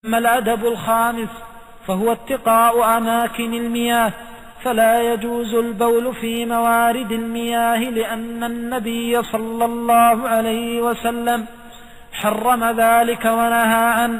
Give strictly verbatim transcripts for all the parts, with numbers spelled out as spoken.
أما الأدب الخامس فهو اتقاء أماكن المياه، فلا يجوز البول في موارد المياه، لأن النبي صلى الله عليه وسلم حرم ذلك ونهى عنه.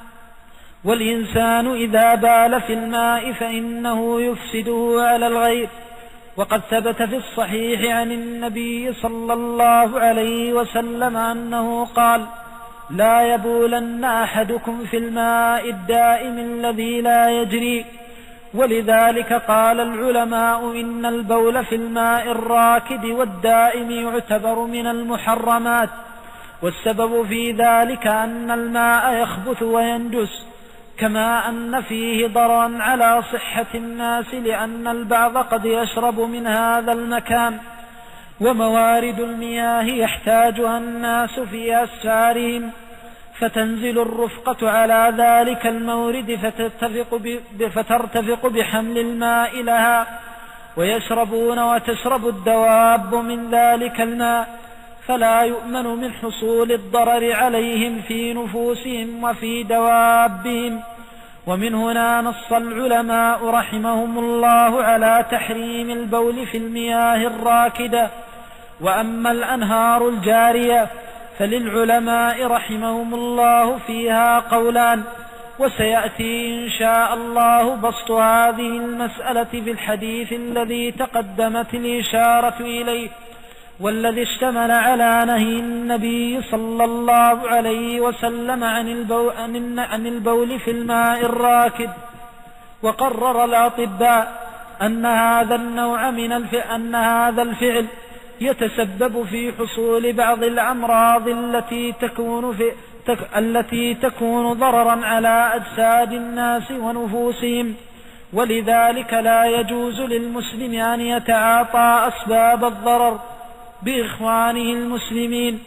والإنسان إذا بال في الماء فإنه يفسده على الغير، وقد ثبت في الصحيح عن النبي صلى الله عليه وسلم أنه قال: لا يبولن أحدكم في الماء الدائم الذي لا يجري. ولذلك قال العلماء إن البول في الماء الراكد والدائم يعتبر من المحرمات، والسبب في ذلك أن الماء يخبث وينجس، كما أن فيه ضررا على صحة الناس، لأن البعض قد يشرب من هذا المكان. وموارد المياه يحتاجها الناس في أسفارهم، فتنزل الرفقة على ذلك المورد فترتفق, فترتفق بحمل الماء لها، ويشربون وتشرب الدواب من ذلك الماء، فلا يؤمن من حصول الضرر عليهم في نفوسهم وفي دوابهم. ومن هنا نص العلماء رحمهم الله على تحريم البول في المياه الراكدة. وأما الأنهار الجارية فللعلماء رحمهم الله فيها قولان، وسيأتي إن شاء الله بسط هذه المسألة في الحديث الذي تقدمت الإشارة إليه، والذي اشتمل على نهي النبي صلى الله عليه وسلم عن البول, عن البول في الماء الراكد. وقرر الأطباء أن هذا النوع من الف... أن هذا الفعل يتسبب في حصول بعض الأمراض التي تكون, في... تك... التي تكون ضررا على أجساد الناس ونفوسهم، ولذلك لا يجوز للمسلم أن يتعاطى أسباب الضرر بإخوانه المسلمين.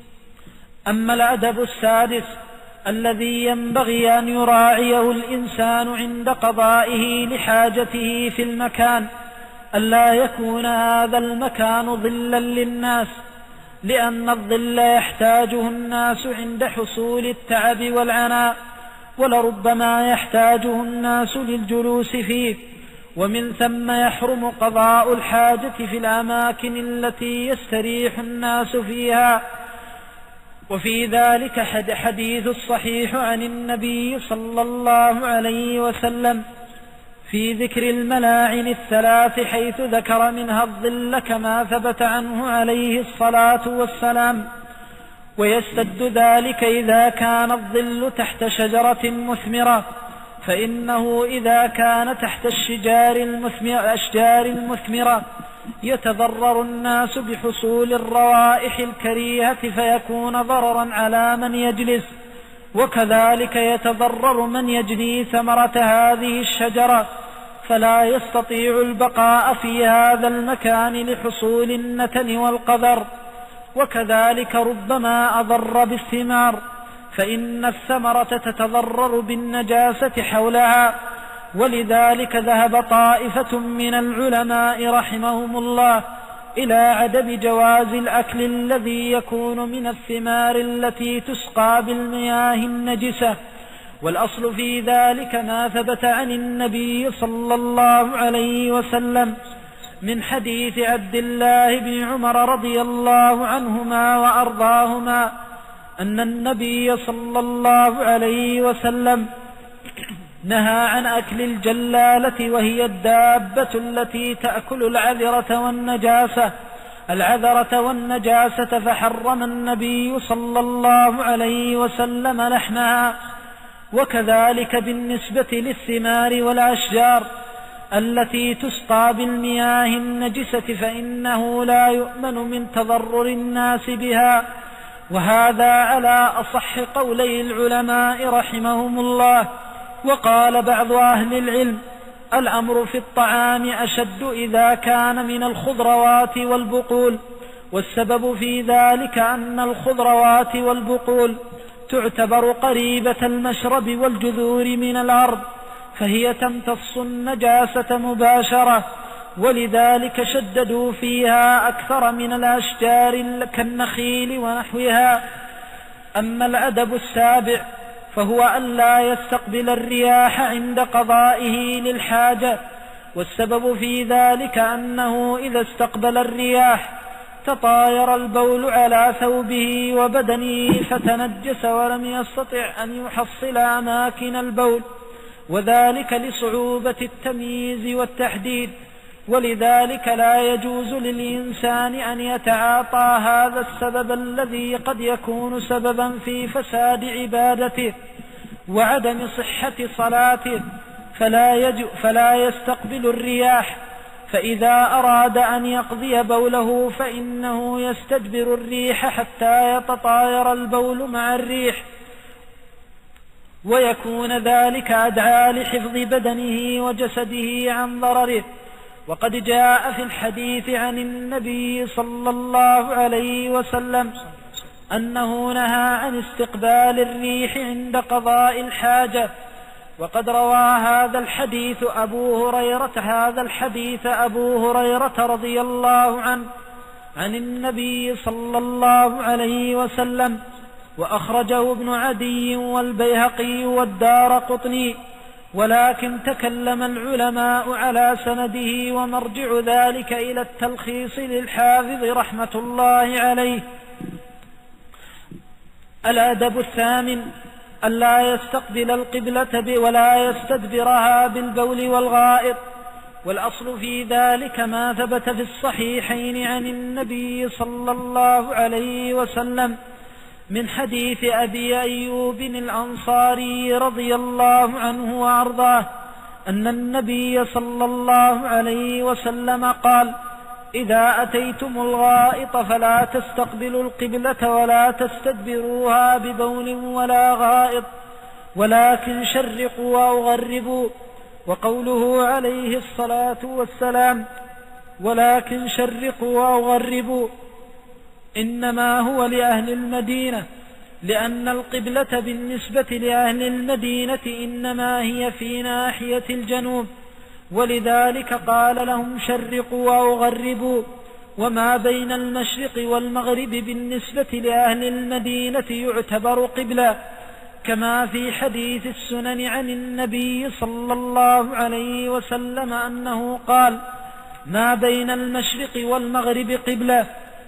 أما الأدب السادس الذي ينبغي أن يراعيه الإنسان عند قضائه لحاجته في المكان، ألا يكون هذا المكان ظلا للناس، لأن الظل يحتاجه الناس عند حصول التعب والعناء، ولربما يحتاجه الناس للجلوس فيه، ومن ثم يحرم قضاء الحاجة في الأماكن التي يستريح الناس فيها. وفي ذلك حديث الصحيح عن النبي صلى الله عليه وسلم في ذكر الملاعن الثلاث، حيث ذكر منها الظل كما ثبت عنه عليه الصلاة والسلام. ويستد ذلك إذا كان الظل تحت شجرة مثمرة، فإنه إذا كان تحت الشجار المثمرة, الأشجار المثمرة يتضرر الناس بحصول الروائح الكريهة فيكون ضررا على من يجلس، وكذلك يتضرر من يجني ثمرة هذه الشجرة، فلا يستطيع البقاء في هذا المكان لحصول النتن والقذر. وكذلك ربما أضر بالثمار، فإن الثمرة تتضرر بالنجاسة حولها. ولذلك ذهب طائفة من العلماء رحمهم الله إلى عدم جواز الأكل الذي يكون من الثمار التي تسقى بالمياه النجسة. والأصل في ذلك ما ثبت عن النبي صلى الله عليه وسلم من حديث عبد الله بن عمر رضي الله عنهما وأرضاهما أن النبي صلى الله عليه وسلم نهى عن أكل الجلالة، وهي الدابة التي تأكل العذرة والنجاسة العذرة والنجاسة فحرم النبي صلى الله عليه وسلم لحمها. وكذلك بالنسبة للثمار والأشجار التي تسقى بالمياه النجسة، فإنه لا يؤمن من تضرر الناس بها. وهذا على أصح قولي العلماء رحمهم الله. وقال بعض أهل العلم: الأمر في الطعام أشد إذا كان من الخضروات والبقول، والسبب في ذلك أن الخضروات والبقول تعتبر قريبة المشرب والجذور من الأرض، فهي تمتص النجاسة مباشرة، ولذلك شددوا فيها أكثر من الأشجار كالنخيل ونحوها. أما الأدب السابع فهو ألا يستقبل الرياح عند قضائه للحاجة، والسبب في ذلك أنه إذا استقبل الرياح تطاير البول على ثوبه وبدنه فتنجس ولم يستطع أن يحصل أماكن البول، وذلك لصعوبة التمييز والتحديد، ولذلك لا يجوز للإنسان أن يتعاطى هذا السبب الذي قد يكون سببا في فساد عبادته وعدم صحة صلاته، فلا, يج... فلا يستقبل الرياح. فإذا أراد أن يقضي بوله فإنه يستدبر الريح حتى يتطاير البول مع الريح، ويكون ذلك أدعى لحفظ بدنه وجسده عن ضرره. وقد جاء في الحديث عن النبي صلى الله عليه وسلم أنه نهى عن استقبال الريح عند قضاء الحاجة. وقد روى هذا الحديث أبو هريرة هذا الحديث أبو هريرة رضي الله عنه عن النبي صلى الله عليه وسلم، وأخرجه ابن عدي والبيهقي والدارقطني، ولكن تكلم العلماء على سنده، ومرجع ذلك إلى التلخيص للحافظ رحمة الله عليه. الأدب الثامن: ألا يستقبل القبلة ولا يستدبرها بالبول والغائط، والأصل في ذلك ما ثبت في الصحيحين عن النبي صلى الله عليه وسلم من حديث أبي أيوب الأنصاري رضي الله عنه وأرضاه أن النبي صلى الله عليه وسلم قال: إذا أتيتم الغائط فلا تستقبلوا القبلة ولا تستدبروها ببول ولا غائط، ولكن شرقوا أو غربوا. وقوله عليه الصلاة والسلام: ولكن شرقوا أو غربوا، إنما هو لأهل المدينة، لأن القبلة بالنسبة لأهل المدينة إنما هي في ناحية الجنوب، ولذلك قال لهم شرقوا أو غربوا. وما بين المشرق والمغرب بالنسبة لأهل المدينة يعتبر قبلة، كما في حديث السنن عن النبي صلى الله عليه وسلم أنه قال: ما بين المشرق والمغرب قبلة.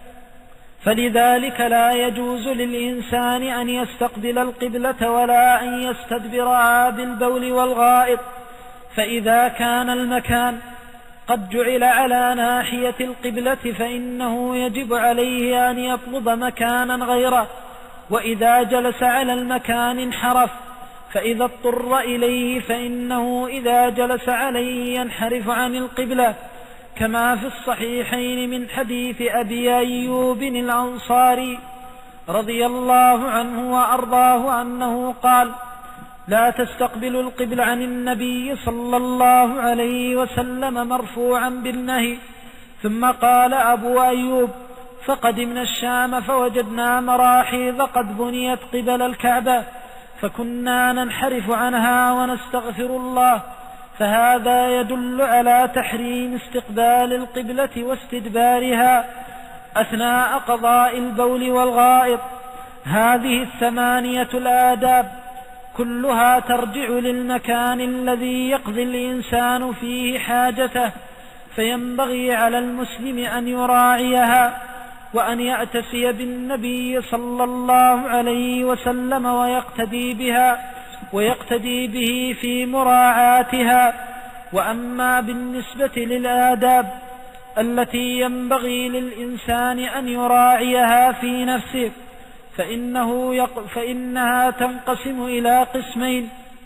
فلذلك لا يجوز للإنسان أن يستقبل القبلة ولا أن يستدبرها بالبول والغائط. فإذا كان المكان قد جعل على ناحية القبلة فإنه يجب عليه أن يطلب مكانا غيره، وإذا جلس على المكان انحرف، فإذا اضطر إليه فإنه إذا جلس عليه ينحرف عن القبلة، كما في الصحيحين من حديث أبي أيوب الأنصاري رضي الله عنه وأرضاه أنه قال: لا تستقبلوا القبلة عن النبي صلى الله عليه وسلم مرفوعا بالنهي. ثم قال أبو أيوب: فقدمنا الشام فوجدنا مراحيض قد بنيت قبل الكعبة، فكنا ننحرف عنها ونستغفر الله، فهذا يدل على تحريم استقبال القبلة واستدبارها أثناء قضاء البول والغائط. هذه الثمانية الآداب كلها ترجع للمكان الذي يقضي الإنسان فيه حاجته، فينبغي على المسلم أن يراعيها وأن يأتسي بالنبي صلى الله عليه وسلم ويقتدي بها ويقتدي به في مراعاتها. وأما بالنسبة للآداب التي ينبغي للإنسان أن يراعيها في نفسه فإنه يق... فإنها تنقسم إلى قسمين: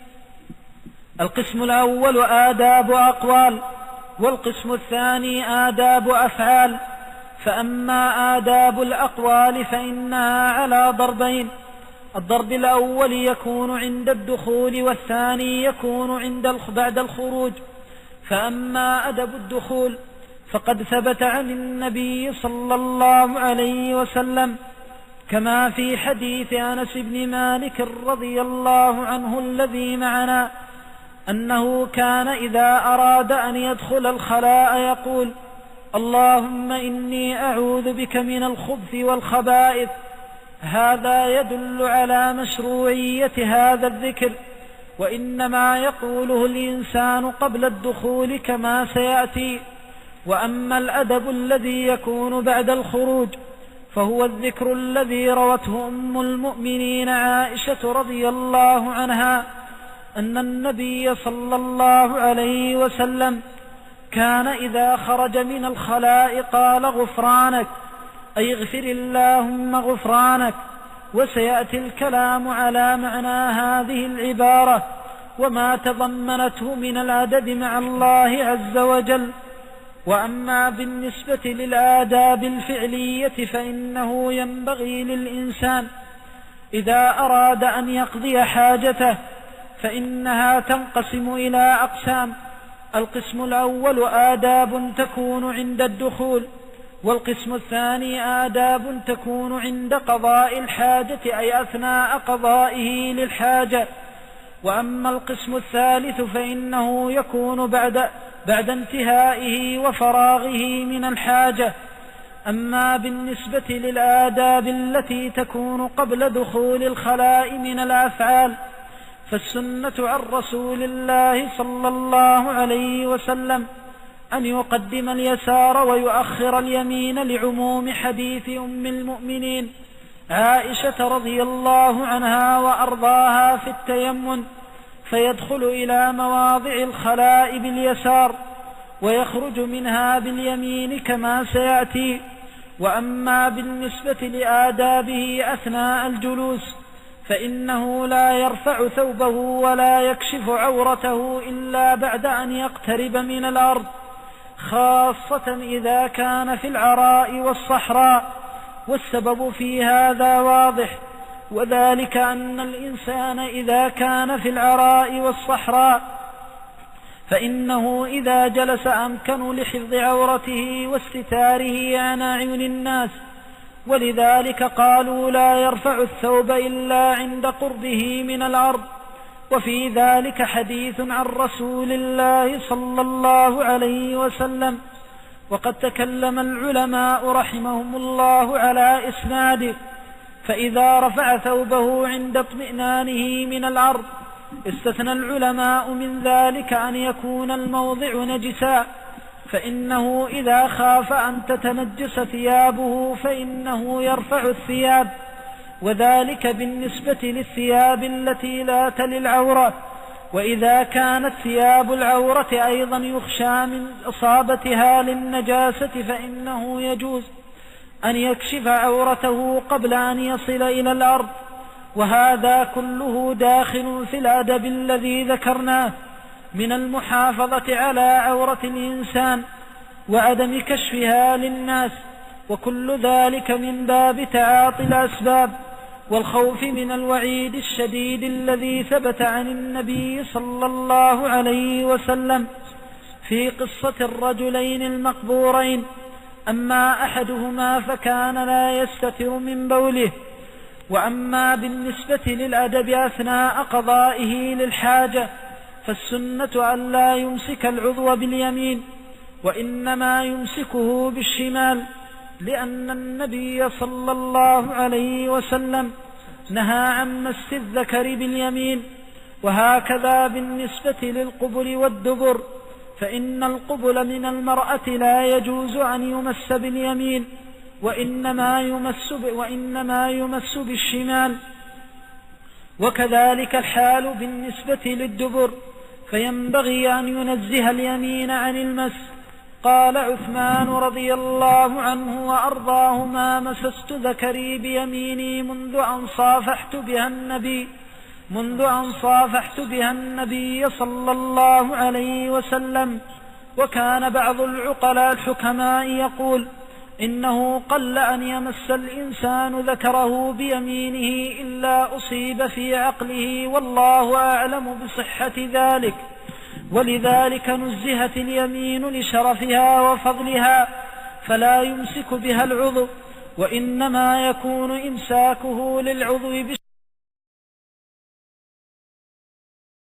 القسم الأول آداب أقوال، والقسم الثاني آداب أفعال. فأما آداب الأقوال فإنها على ضربين: الضرب الأول يكون عند الدخول، والثاني يكون عند بعد الخروج. فأما أدب الدخول فقد ثبت عن النبي صلى الله عليه وسلم كما في حديث أنس بن مالك رضي الله عنه الذي معنا أنه كان إذا أراد أن يدخل الخلاء يقول: اللهم إني أعوذ بك من الخبث والخبائث. هذا يدل على مشروعية هذا الذكر، وإنما يقوله الإنسان قبل الدخول كما سيأتي. وأما الأدب الذي يكون بعد الخروج فهو الذكر الذي روته أم المؤمنين عائشة رضي الله عنها أن النبي صلى الله عليه وسلم كان إذا خرج من الخلاء قال غفرانك، أي اغفر اللهم غفرانك. وسيأتي الكلام على معنى هذه العبارة وما تضمنته من الأدب مع الله عز وجل. وأما بالنسبة للآداب الفعلية فإنه ينبغي للإنسان إذا أراد أن يقضي حاجته فإنها تنقسم إلى أقسام. القسم الأول آداب تكون عند الدخول، والقسم الثاني آداب تكون عند قضاء الحاجة أي أثناء قضائه للحاجة. وأما القسم الثالث فإنه يكون بعد, بعد انتهائه وفراغه من الحاجة. أما بالنسبة للآداب التي تكون قبل دخول الخلاء من الأفعال فالسنة عن رسول الله صلى الله عليه وسلم أن يقدم اليسار ويؤخر اليمين لعموم حديث أم المؤمنين عائشة رضي الله عنها وأرضاها في التيمم، فيدخل إلى مواضع الخلاء باليسار ويخرج منها باليمين كما سيأتي. وأما بالنسبة لآدابه أثناء الجلوس فإنه لا يرفع ثوبه ولا يكشف عورته إلا بعد أن يقترب من الأرض، خاصة إذا كان في العراء والصحراء. والسبب في هذا واضح، وذلك أن الإنسان إذا كان في العراء والصحراء فإنه إذا جلس أمكن لحفظ عورته واستتاره عن أعين الناس، ولذلك قالوا لا يرفع الثوب إلا عند قربه من الأرض. وفي ذلك حديث عن رسول الله صلى الله عليه وسلم، وقد تكلم العلماء رحمهم الله على إسناده. فإذا رفع ثوبه عند اطمئنانه من الأرض استثنى العلماء من ذلك أن يكون الموضع نجسا، فإنه إذا خاف أن تتنجس ثيابه فإنه يرفع الثياب، وذلك بالنسبة للثياب التي لا تلي العورة. وإذا كانت ثياب العورة أيضا يخشى من إصابتها للنجاسة فإنه يجوز أن يكشف عورته قبل أن يصل إلى الأرض. وهذا كله داخل في الأدب الذي ذكرناه من المحافظة على عورة الإنسان وعدم كشفها للناس، وكل ذلك من باب تعاطي الأسباب والخوف من الوعيد الشديد الذي ثبت عن النبي صلى الله عليه وسلم في قصة الرجلين المقبورين. أما أحدهما فكان لا يستتر من بوله. وأما بالنسبة للأدب أثناء قضائه للحاجة فالسنة أن لا يمسك العضو باليمين وإنما يمسكه بالشمال، لأن النبي صلى الله عليه وسلم نهى عن مس الذكر باليمين. وهكذا بالنسبة للقبل والدبر، فإن القبل من المرأة لا يجوز أن يمس باليمين وإنما يمس, وإنما يمس بالشمال. وكذلك الحال بالنسبة للدبر، فينبغي أن ينزه اليمين عن المس. قال عثمان رضي الله عنه وأرضاه: ما مسست ذكري بيميني منذ أن صافحت بها النبي منذ أن صافحت بها النبي صلى الله عليه وسلم. وكان بعض العقلاء الحكماء يقول: إنه قل أن يمس الإنسان ذكره بيمينه إلا أصيب في عقله، والله أعلم بصحة ذلك. ولذلك نزهت اليمين لشرفها وفضلها، فلا يمسك بها العضو، وإنما يكون إمساكه للعضو